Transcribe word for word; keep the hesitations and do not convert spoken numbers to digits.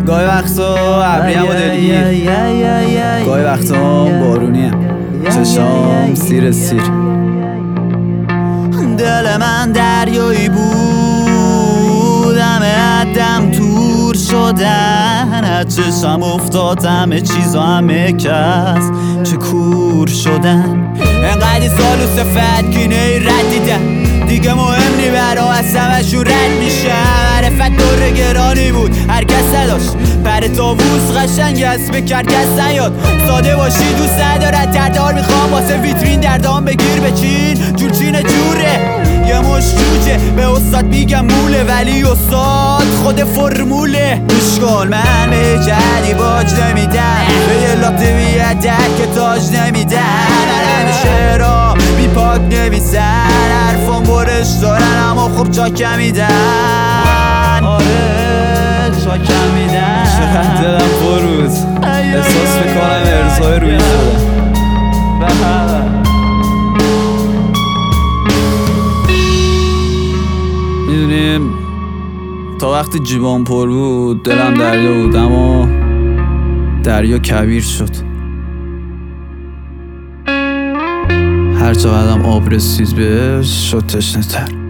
گاهی وقتا ابریم و دلگیر، گاهی وقتا بارونیه، چشام سیر سیر. دل من دریایی بود، همه عدم تور شدن، از چشم افتاد همه چیز و همه کس چه کور شدن. انقدی سال و صفت کینه رد دیدم، دیگه مهم نی برا از همشون رد میشم. معرفت دور گرانی بود هر کس نداشت، پر تاووز قشنگ است به کرد کس نیاد. ساده باشی دوست ندارد تردار، میخوام واسه ویترین دردام بگیر به چین جور چین جوره. یه مش جوجه به استاد میگم موله، ولی استاد خود فرموله. گوش من به جدی باج نمیدم، به یه لاته بیادک که تاج نمیدم. من شعرها بی پاک نویسن، حرفان برش دارن اما خب چاکم میدن. آره چاکم میدن. چقدر دلم پروز، احساس میکنم ارزای روی شده. میدونیم تا وقتی جیبام پر بود دلم دریا بود، اما دریا کبیر شد. هر چقدرم آب رسید بهش شد تشنه تر.